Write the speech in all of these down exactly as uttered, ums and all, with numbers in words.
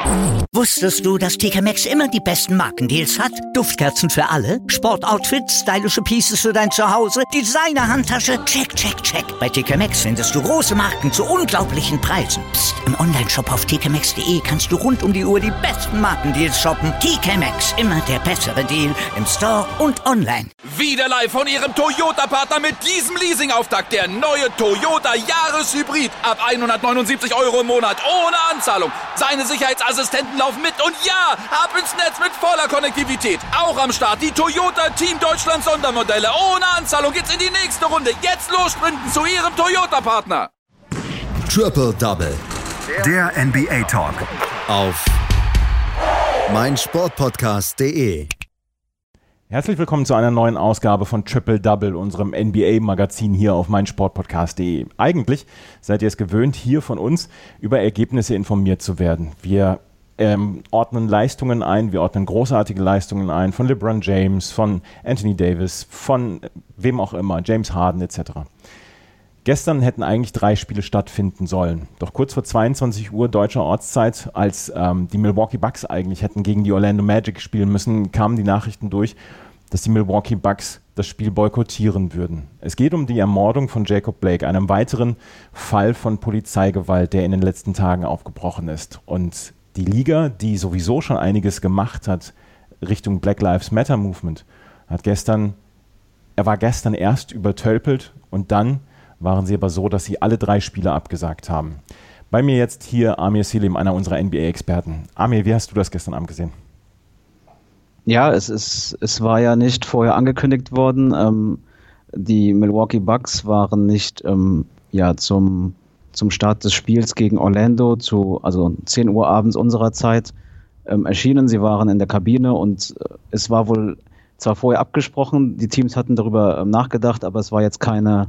Wusstest du, dass T K Maxx immer die besten Markendeals hat? Duftkerzen für alle, Sportoutfits, stylische Pieces für dein Zuhause, Designer-Handtasche, check, check, check. Bei T K Maxx findest du große Marken zu unglaublichen Preisen. Psst. Im Onlineshop auf t k maxx punkt d e kannst du rund um die Uhr die besten Markendeals shoppen. T K Maxx, immer der bessere Deal im Store und online. Wieder live von Ihrem Toyota-Partner mit diesem Leasing-Auftakt. Der neue Toyota Jahreshybrid. Ab hundertneunundsiebzig Euro im Monat. Ohne Anzahlung. Seine Sicherheitsassistenten laufen mit. Und ja, ab ins Netz mit voller Konnektivität. Auch am Start die Toyota Team Deutschland Sondermodelle. Ohne Anzahlung geht's in die nächste Runde. Jetzt los sprinten zu Ihrem Toyota-Partner. Triple Double. Der N B A Talk. Auf meinsportpodcast punkt de. Herzlich willkommen zu einer neuen Ausgabe von Triple Double, unserem N B A-Magazin hier auf meinsportpodcast punkt de. Eigentlich seid ihr es gewöhnt, hier von uns über Ergebnisse informiert zu werden. Wir ähm, ordnen Leistungen ein, wir ordnen großartige Leistungen ein von LeBron James, von Anthony Davis, von wem auch immer, James Harden et cetera. Gestern hätten eigentlich drei Spiele stattfinden sollen. Doch kurz vor zweiundzwanzig Uhr deutscher Ortszeit, als ähm, die Milwaukee Bucks eigentlich hätten gegen die Orlando Magic spielen müssen, kamen die Nachrichten durch, dass die Milwaukee Bucks das Spiel boykottieren würden. Es geht um die Ermordung von Jacob Blake, einem weiteren Fall von Polizeigewalt, der in den letzten Tagen aufgebrochen ist. Und die Liga, die sowieso schon einiges gemacht hat Richtung Black Lives Matter Movement, hat gestern, er war gestern erst übertölpelt und dann waren sie aber so, dass sie alle drei Spiele abgesagt haben. Bei mir jetzt hier Amir Selim, einer unserer N B A-Experten. Amir, wie hast du das gestern Abend gesehen? Ja, es ist, es war ja nicht vorher angekündigt worden. Ähm, die Milwaukee Bucks waren nicht ähm, ja, zum, zum Start des Spiels gegen Orlando, zu, also zehn Uhr abends unserer Zeit, ähm, erschienen. Sie waren in der Kabine und äh, es war wohl zwar vorher abgesprochen, die Teams hatten darüber ähm, nachgedacht, aber es war jetzt keine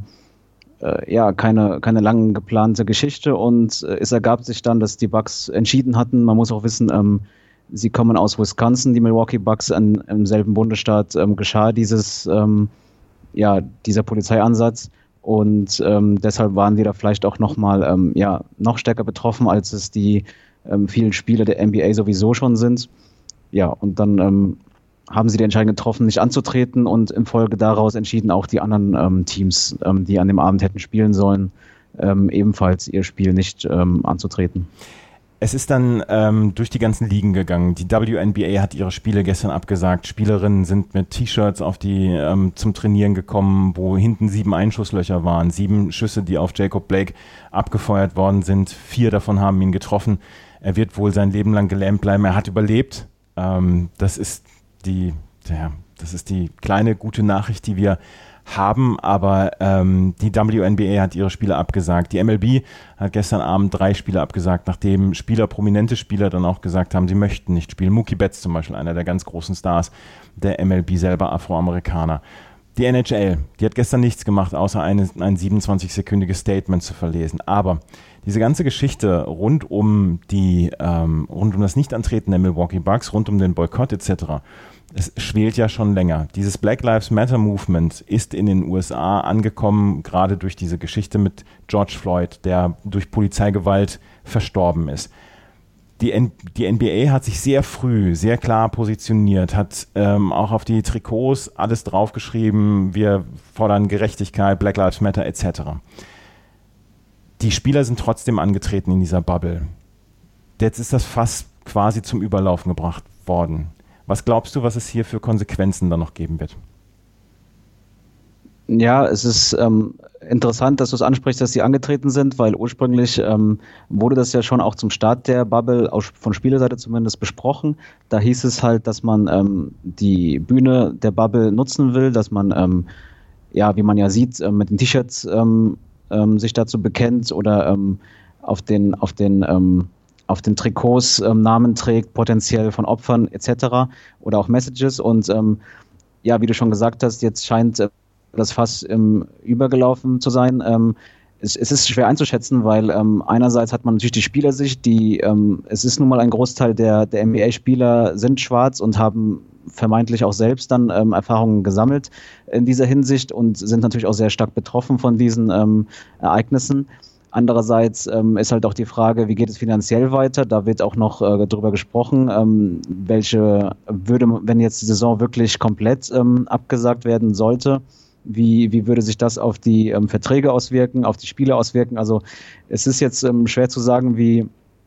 ja, keine, keine lang geplante Geschichte und äh, es ergab sich dann, dass die Bucks entschieden hatten. Man muss auch wissen, ähm, sie kommen aus Wisconsin, die Milwaukee Bucks, in, im selben Bundesstaat ähm, geschah dieses, ähm, ja, dieser Polizeiansatz und ähm, deshalb waren die da vielleicht auch nochmal, ähm, ja, noch stärker betroffen, als es die ähm, vielen Spieler der N B A sowieso schon sind. Ja, und dann ähm, haben sie die Entscheidung getroffen, nicht anzutreten und im Folge daraus entschieden auch die anderen ähm, Teams, ähm, die an dem Abend hätten spielen sollen, ähm, ebenfalls ihr Spiel nicht ähm, anzutreten. Es ist dann ähm, durch die ganzen Ligen gegangen. Die W N B A hat ihre Spiele gestern abgesagt. Spielerinnen sind mit T-Shirts auf die ähm, zum Trainieren gekommen, wo hinten sieben Einschusslöcher waren. Sieben Schüsse, die auf Jacob Blake abgefeuert worden sind. Vier davon haben ihn getroffen. Er wird wohl sein Leben lang gelähmt bleiben. Er hat überlebt. Ähm, das ist Die, ja, das ist die kleine gute Nachricht, die wir haben, aber ähm, die W N B A hat ihre Spiele abgesagt. Die M L B hat gestern Abend drei Spiele abgesagt, nachdem Spieler, prominente Spieler dann auch gesagt haben, sie möchten nicht spielen. Mookie Betts zum Beispiel, einer der ganz großen Stars der M L B, selber Afroamerikaner. Die N H L, die hat gestern nichts gemacht, außer eine, ein siebenundzwanzig-sekündiges Statement zu verlesen. Aber diese ganze Geschichte rund um die, ähm, rund um das Nichtantreten der Milwaukee Bucks, rund um den Boykott et cetera, es schwelt ja schon länger. Dieses Black Lives Matter Movement ist in den U S A angekommen, gerade durch diese Geschichte mit George Floyd, der durch Polizeigewalt verstorben ist. Die, N- die N B A hat sich sehr früh, sehr klar positioniert, hat ähm, auch auf die Trikots alles draufgeschrieben, wir fordern Gerechtigkeit, Black Lives Matter et cetera. Die Spieler sind trotzdem angetreten in dieser Bubble. Jetzt ist das Fass quasi zum Überlaufen gebracht worden. Was glaubst du, was es hier für Konsequenzen dann noch geben wird? Ja, es ist ähm, interessant, dass du es ansprichst, dass sie angetreten sind, weil ursprünglich ähm, wurde das ja schon auch zum Start der Bubble, auch von Spielerseite zumindest, besprochen. Da hieß es halt, dass man ähm, die Bühne der Bubble nutzen will, dass man, ähm, ja, wie man ja sieht, äh, mit den T-Shirts ähm, ähm, sich dazu bekennt oder ähm, auf den, auf den ähm, auf den Trikots ähm, Namen trägt, potenziell von Opfern et cetera oder auch Messages. Und ähm, ja, wie du schon gesagt hast, jetzt scheint äh, das Fass ähm, übergelaufen zu sein. Ähm, es, es ist schwer einzuschätzen, weil ähm, einerseits hat man natürlich die Spielersicht, die ähm, es ist nun mal ein Großteil der, der N B A-Spieler sind schwarz und haben vermeintlich auch selbst dann ähm, Erfahrungen gesammelt in dieser Hinsicht und sind natürlich auch sehr stark betroffen von diesen ähm, Ereignissen. Andererseits ähm, ist halt auch die Frage, wie geht es finanziell weiter? Da wird auch noch äh, darüber gesprochen, ähm, welche würde, wenn jetzt die Saison wirklich komplett ähm, abgesagt werden sollte, wie, wie würde sich das auf die ähm, Verträge auswirken, auf die Spiele auswirken? Also es ist jetzt ähm, schwer zu sagen, wie,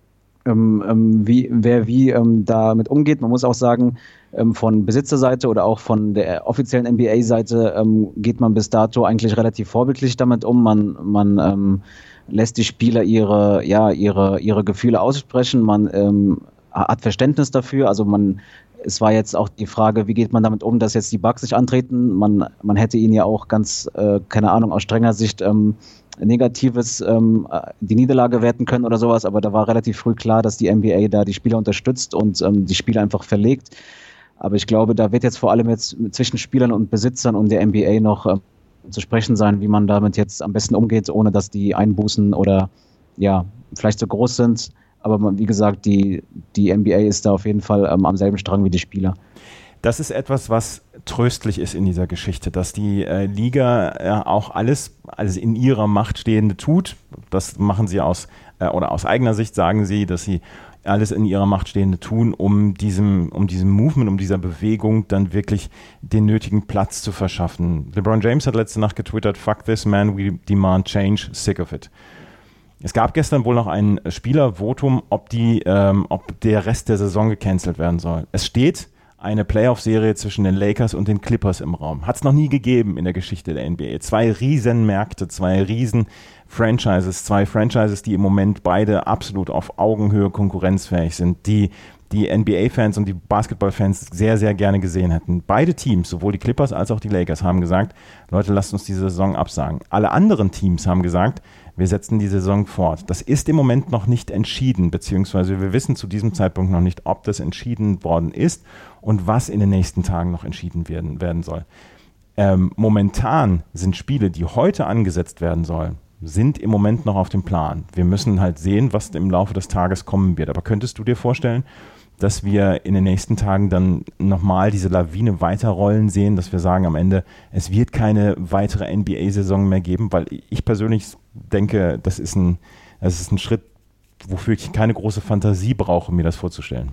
ähm, ähm, wie wer wie ähm, damit umgeht. Man muss auch sagen, ähm, von Besitzerseite oder auch von der offiziellen N B A-Seite ähm, geht man bis dato eigentlich relativ vorbildlich damit um. Man, man ähm, lässt die Spieler ihre, ja, ihre, ihre Gefühle aussprechen, man ähm, hat Verständnis dafür, also man, es war jetzt auch die Frage, wie geht man damit um, dass jetzt die Bucks nicht antreten, man, man hätte ihnen ja auch ganz, äh, keine Ahnung, aus strenger Sicht ähm, Negatives, ähm, die Niederlage werten können oder sowas, aber da war relativ früh klar, dass die N B A da die Spieler unterstützt und ähm, die Spieler einfach verlegt, aber ich glaube, da wird jetzt vor allem jetzt zwischen Spielern und Besitzern und der N B A noch ähm, zu sprechen sein, wie man damit jetzt am besten umgeht, ohne dass die Einbußen oder ja, vielleicht so groß sind. Aber man, wie gesagt, die, die N B A ist da auf jeden Fall ähm, am selben Strang wie die Spieler. Das ist etwas, was tröstlich ist in dieser Geschichte, dass die äh, Liga äh, auch alles, alles in ihrer Macht Stehende tut. Das machen sie aus, äh, oder aus eigener Sicht sagen sie, dass sie alles in ihrer Macht Stehende tun, um diesem, um diesem Movement, um dieser Bewegung dann wirklich den nötigen Platz zu verschaffen. LeBron James hat letzte Nacht getwittert, "Fuck this man, we demand change, sick of it." Es gab gestern wohl noch ein Spielervotum, ob, die, ähm, ob der Rest der Saison gecancelt werden soll. Es steht eine Playoff-Serie zwischen den Lakers und den Clippers im Raum. Hat es noch nie gegeben in der Geschichte der N B A. Zwei Riesenmärkte, zwei Riesen-Franchises, zwei Franchises, die im Moment beide absolut auf Augenhöhe konkurrenzfähig sind, die die N B A-Fans und die Basketball-Fans sehr, sehr gerne gesehen hätten. Beide Teams, sowohl die Clippers als auch die Lakers, haben gesagt, Leute, lasst uns diese Saison absagen. Alle anderen Teams haben gesagt, wir setzen die Saison fort. Das ist im Moment noch nicht entschieden, beziehungsweise wir wissen zu diesem Zeitpunkt noch nicht, ob das entschieden worden ist und was in den nächsten Tagen noch entschieden werden, werden soll. Ähm, momentan sind Spiele, die heute angesetzt werden sollen, sind im Moment noch auf dem Plan. Wir müssen halt sehen, was im Laufe des Tages kommen wird. Aber könntest du dir vorstellen, dass wir in den nächsten Tagen dann nochmal diese Lawine weiterrollen sehen, dass wir sagen am Ende, es wird keine weitere N B A-Saison mehr geben, weil ich persönlich denke, das ist ein, das ist ein Schritt, wofür ich keine große Fantasie brauche, mir das vorzustellen.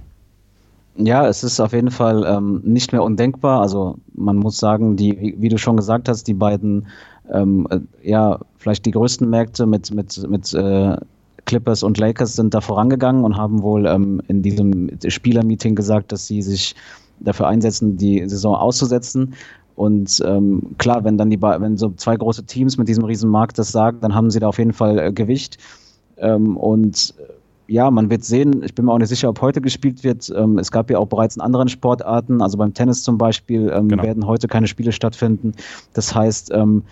Ja, es ist auf jeden Fall ähm, nicht mehr undenkbar. Also man muss sagen, die, wie, wie du schon gesagt hast, die beiden, ähm, äh, ja, vielleicht die größten Märkte mit, mit, mit äh, Clippers und Lakers sind da vorangegangen und haben wohl ähm, in diesem Spielermeeting gesagt, dass sie sich dafür einsetzen, die Saison auszusetzen. Und ähm, klar, wenn dann die wenn so zwei große Teams mit diesem riesen Markt das sagen, dann haben sie da auf jeden Fall äh, Gewicht. Ähm, und äh, ja, man wird sehen, ich bin mir auch nicht sicher, ob heute gespielt wird. Ähm, es gab ja auch bereits in anderen Sportarten, also beim Tennis zum Beispiel, ähm, genau. werden heute keine Spiele stattfinden. Das heißt, ähm,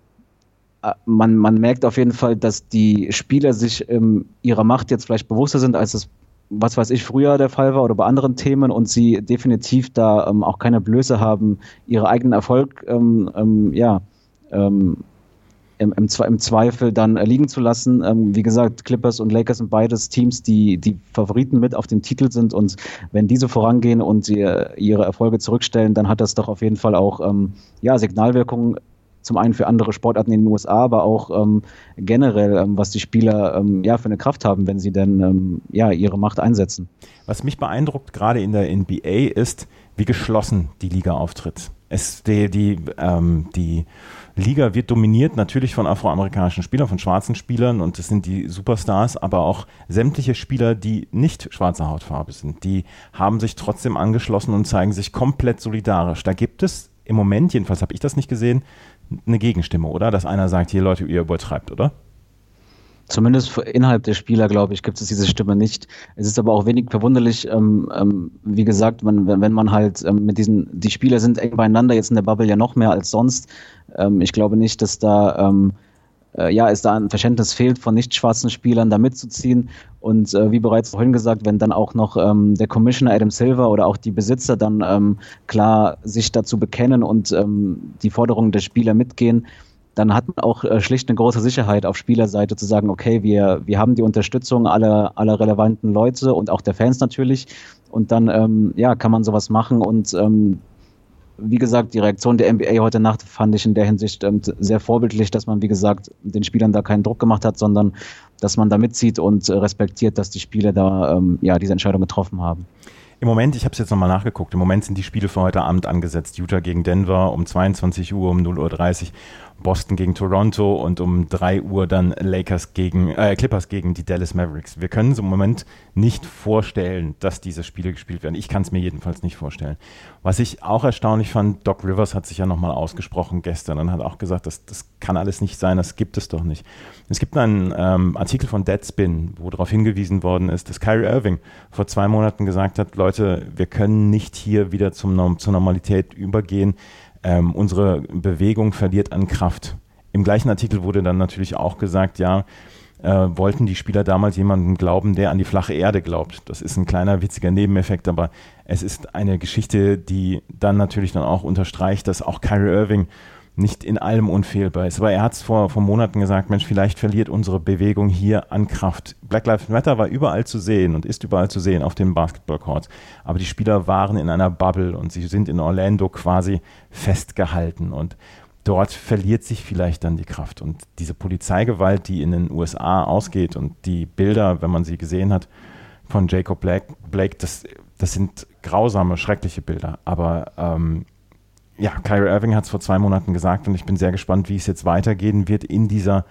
Man, man merkt auf jeden Fall, dass die Spieler sich ähm, ihrer Macht jetzt vielleicht bewusster sind, als es, was weiß ich, früher der Fall war oder bei anderen Themen und sie definitiv da ähm, auch keine Blöße haben, ihren eigenen Erfolg ähm, ähm, ja, ähm, im, im, im Zweifel dann liegen zu lassen. Ähm, wie gesagt, Clippers und Lakers sind beides Teams, die die Favoriten mit auf dem Titel sind und wenn diese vorangehen und sie, ihre Erfolge zurückstellen, dann hat das doch auf jeden Fall auch ähm, ja, Signalwirkungen. Zum einen für andere Sportarten in den U S A, aber auch ähm, generell, ähm, was die Spieler ähm, ja, für eine Kraft haben, wenn sie dann ähm, ja, ihre Macht einsetzen. Was mich beeindruckt, gerade in der N B A, ist, wie geschlossen die Liga auftritt. Es, die, die, ähm, die Liga wird dominiert natürlich von afroamerikanischen Spielern, von schwarzen Spielern und das sind die Superstars, aber auch sämtliche Spieler, die nicht schwarzer Hautfarbe sind, die haben sich trotzdem angeschlossen und zeigen sich komplett solidarisch. Da gibt es im Moment, jedenfalls habe ich das nicht gesehen, eine Gegenstimme, oder? Dass einer sagt, hier Leute, ihr übertreibt, oder? Zumindest innerhalb der Spieler, glaube ich, gibt es diese Stimme nicht. Es ist aber auch wenig verwunderlich, ähm, ähm, wie gesagt, man, wenn man halt ähm, mit diesen, die Spieler sind eng beieinander, jetzt in der Bubble ja noch mehr als sonst. Ähm, ich glaube nicht, dass da, ähm, äh, ja, es da ein Verständnis fehlt, von nicht schwarzen Spielern da mitzuziehen. Und äh, wie bereits vorhin gesagt, wenn dann auch noch ähm, der Commissioner Adam Silver oder auch die Besitzer dann ähm, klar sich dazu bekennen und ähm, die Forderungen der Spieler mitgehen, dann hat man auch äh, schlicht eine große Sicherheit auf Spielerseite zu sagen, okay, wir, wir haben die Unterstützung aller, aller relevanten Leute und auch der Fans natürlich und dann ähm, ja, kann man sowas machen und ähm, wie gesagt, die Reaktion der N B A heute Nacht fand ich in der Hinsicht ähm, sehr vorbildlich, dass man, wie gesagt, den Spielern da keinen Druck gemacht hat, sondern dass man da mitzieht und äh, respektiert, dass die Spieler da ähm, ja, diese Entscheidung getroffen haben. Im Moment, ich habe es jetzt nochmal nachgeguckt, im Moment sind die Spiele für heute Abend angesetzt. Utah gegen Denver um zweiundzwanzig Uhr, um null Uhr dreißig, Boston gegen Toronto und um drei Uhr dann Lakers gegen, äh, Clippers gegen die Dallas Mavericks. Wir können uns im Moment nicht vorstellen, dass diese Spiele gespielt werden. Ich kann es mir jedenfalls nicht vorstellen. Was ich auch erstaunlich fand, Doc Rivers hat sich ja nochmal ausgesprochen gestern und hat auch gesagt, das, das kann alles nicht sein, das gibt es doch nicht. Es gibt einen ähm, Artikel von Deadspin, wo darauf hingewiesen worden ist, dass Kyrie Irving vor zwei Monaten gesagt hat, Leute, wir können nicht hier wieder zum, zur Normalität übergehen. Ähm, unsere Bewegung verliert an Kraft. Im gleichen Artikel wurde dann natürlich auch gesagt, ja, äh, wollten die Spieler damals jemanden glauben, der an die flache Erde glaubt. Das ist ein kleiner witziger Nebeneffekt, aber es ist eine Geschichte, die dann natürlich dann auch unterstreicht, dass auch Kyrie Irving nicht in allem unfehlbar ist. Aber er hat es vor, vor Monaten gesagt, Mensch, vielleicht verliert unsere Bewegung hier an Kraft. Black Lives Matter war überall zu sehen und ist überall zu sehen auf den Basketballcourts. Aber die Spieler waren in einer Bubble und sie sind in Orlando quasi festgehalten. Und dort verliert sich vielleicht dann die Kraft. Und diese Polizeigewalt, die in den U S A ausgeht und die Bilder, wenn man sie gesehen hat, von Jacob Blake, Blake das, das sind grausame, schreckliche Bilder. Aber ähm, ja, Kyrie Irving hat es vor zwei Monaten gesagt und ich bin sehr gespannt, wie es jetzt weitergehen wird in dieser,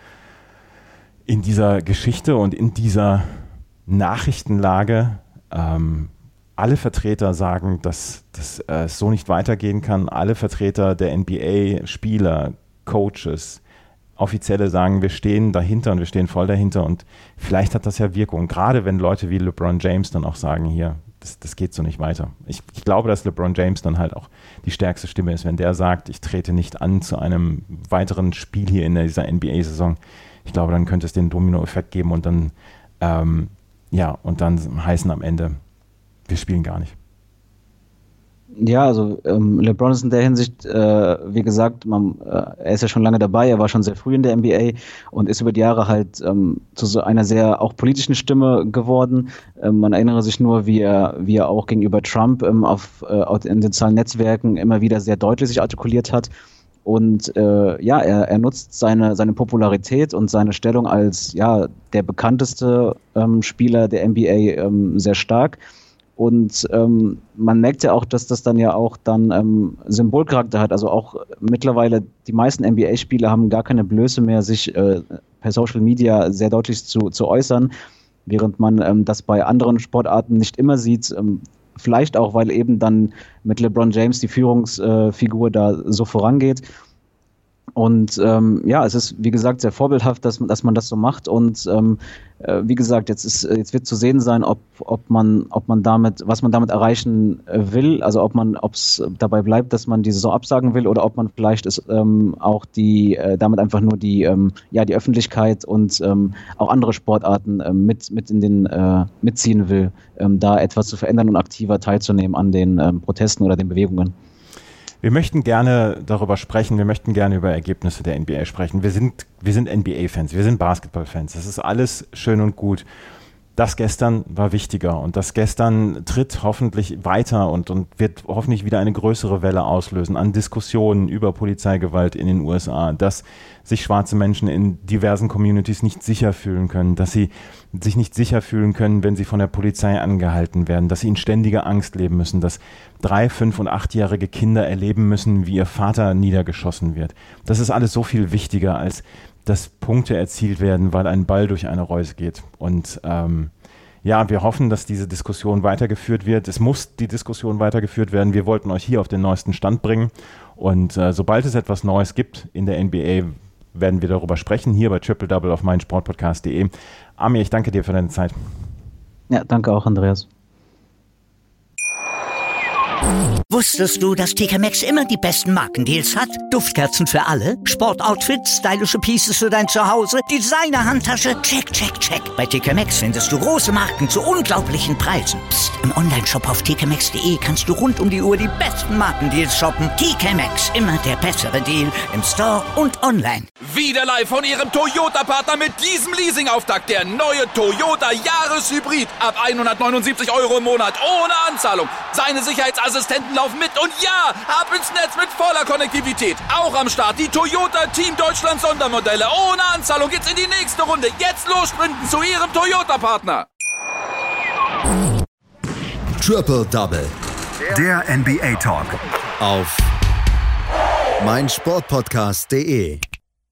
in dieser Geschichte und in dieser Nachrichtenlage. Ähm, alle Vertreter sagen, dass das äh, so nicht weitergehen kann. Alle Vertreter der N B A, Spieler, Coaches, Offizielle sagen, wir stehen dahinter und wir stehen voll dahinter und vielleicht hat das ja Wirkung. Gerade wenn Leute wie LeBron James dann auch sagen, hier, Das, das geht so nicht weiter. Ich, ich glaube, dass LeBron James dann halt auch die stärkste Stimme ist, wenn der sagt, ich trete nicht an zu einem weiteren Spiel hier in dieser N B A-Saison. Ich glaube, dann könnte es den Domino-Effekt geben und dann, ähm, ja, und dann heißen am Ende, wir spielen gar nicht. Ja, also ähm, LeBron ist in der Hinsicht, äh, wie gesagt, man, äh, er ist ja schon lange dabei, er war schon sehr früh in der N B A und ist über die Jahre halt ähm, zu so einer sehr auch politischen Stimme geworden. Ähm, man erinnere sich nur, wie er, wie er auch gegenüber Trump ähm, auf, äh, in den sozialen Netzwerken immer wieder sehr deutlich sich artikuliert hat. Und äh, ja, er, er nutzt seine, seine Popularität und seine Stellung als ja der bekannteste ähm, Spieler der N B A ähm, sehr stark. Und ähm, man merkt ja auch, dass das dann ja auch dann ähm, Symbolcharakter hat. Also auch mittlerweile die meisten N B A-Spieler haben gar keine Blöße mehr, sich äh, per Social Media sehr deutlich zu, zu äußern, während man ähm, das bei anderen Sportarten nicht immer sieht. Ähm, vielleicht auch, weil eben dann mit LeBron James die Führungsfigur äh, da so vorangeht. Und ähm, ja, es ist, wie gesagt, sehr vorbildhaft, dass, dass man das so macht. Und ähm, äh, wie gesagt, jetzt, ist, jetzt wird zu sehen sein, ob, ob, man, ob man damit, was man damit erreichen will. Also ob man, ob es dabei bleibt, dass man die Saison absagen will oder ob man vielleicht ist, ähm, auch die, äh, damit einfach nur die, ähm, ja, die Öffentlichkeit und ähm, auch andere Sportarten ähm, mit, mit in den, äh, mitziehen will, ähm, da etwas zu verändern und aktiver teilzunehmen an den ähm, Protesten oder den Bewegungen. Wir möchten gerne darüber sprechen, wir möchten gerne über Ergebnisse der N B A sprechen. Wir sind, wir sind N B A-Fans, wir sind Basketball-Fans. Das ist alles schön und gut. Das gestern war wichtiger und das gestern tritt hoffentlich weiter und, und wird hoffentlich wieder eine größere Welle auslösen an Diskussionen über Polizeigewalt in den U S A, dass sich schwarze Menschen in diversen Communities nicht sicher fühlen können, dass sie sich nicht sicher fühlen können, wenn sie von der Polizei angehalten werden, dass sie in ständiger Angst leben müssen, dass drei-, fünf- und achtjährige Kinder erleben müssen, wie ihr Vater niedergeschossen wird. Das ist alles so viel wichtiger, als dass Punkte erzielt werden, weil ein Ball durch eine Reuse geht. Und ähm, ja, wir hoffen, dass diese Diskussion weitergeführt wird. Es muss die Diskussion weitergeführt werden. Wir wollten euch hier auf den neuesten Stand bringen. Und äh, sobald es etwas Neues gibt in der N B A, werden wir darüber sprechen, hier bei Triple Double auf meinsportpodcast punkt de. Amir, ich danke dir für deine Zeit. Ja, danke auch, Andreas. Wusstest du, dass T K Maxx immer die besten Markendeals hat? Duftkerzen für alle, Sportoutfits, stylische Pieces für dein Zuhause, Designer-Handtasche, check, check, check. Bei T K Maxx findest du große Marken zu unglaublichen Preisen. Psst. Im Onlineshop auf t k maxx punkt de kannst du rund um die Uhr die besten Markendeals shoppen. T K Maxx, immer der bessere Deal im Store und online. Wieder live von ihrem Toyota-Partner mit diesem Leasing-Auftakt. Der neue Toyota Jahreshybrid. Ab hundertneunundsiebzig Euro im Monat ohne Anzahlung. Seine Sicherheitsassistenten laufen mit und ja, ab ins Netz mit voller Konnektivität. Auch am Start die Toyota Team Deutschland Sondermodelle. Ohne Anzahlung geht's in die nächste Runde. Jetzt los sprinten zu Ihrem Toyota-Partner. Triple Double. Der N B A Talk. Auf meinsportpodcast punkt de.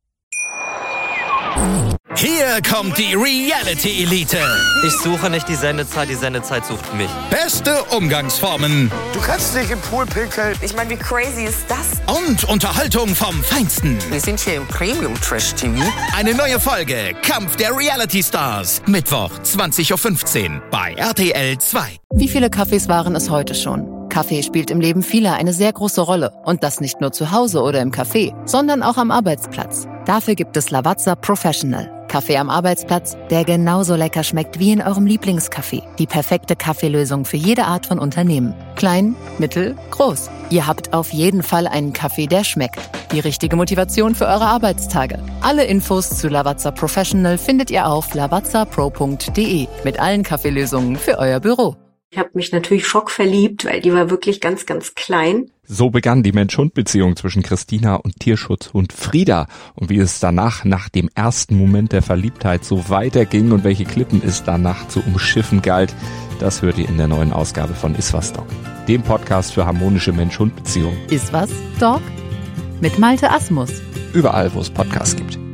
Hier kommt die Reality Elite. Ich suche nicht die Sendezeit, die Sendezeit sucht mich. Beste Umgangsformen. Du kannst nicht im Pool pinkeln. Ich meine, wie crazy ist das? Und Unterhaltung vom Feinsten. Wir sind hier im Premium-Trash-T V. Eine neue Folge Kampf der Reality Stars. Mittwoch, zwanzig Uhr fünfzehn bei R T L zwei. Wie viele Kaffees waren es heute schon? Kaffee spielt im Leben vieler eine sehr große Rolle. Und das nicht nur zu Hause oder im Café, sondern auch am Arbeitsplatz. Dafür gibt es Lavazza Professional. Kaffee am Arbeitsplatz, der genauso lecker schmeckt wie in eurem Lieblingscafé. Die perfekte Kaffeelösung für jede Art von Unternehmen. Klein, mittel, groß. Ihr habt auf jeden Fall einen Kaffee, der schmeckt. Die richtige Motivation für eure Arbeitstage. Alle Infos zu Lavazza Professional findet ihr auf lavazza pro punkt de mit allen Kaffeelösungen für euer Büro. Ich habe mich natürlich schockverliebt, weil die war wirklich ganz, ganz klein. So begann die Mensch-Hund-Beziehung zwischen Christina und Tierschutzhund Frieda. Und wie es danach, nach dem ersten Moment der Verliebtheit, so weiterging und welche Klippen es danach zu umschiffen galt, das hört ihr in der neuen Ausgabe von Iswas Dog, dem Podcast für harmonische Mensch-Hund-Beziehungen. Iswas Dog? Mit Malte Asmus. Überall, wo es Podcasts gibt.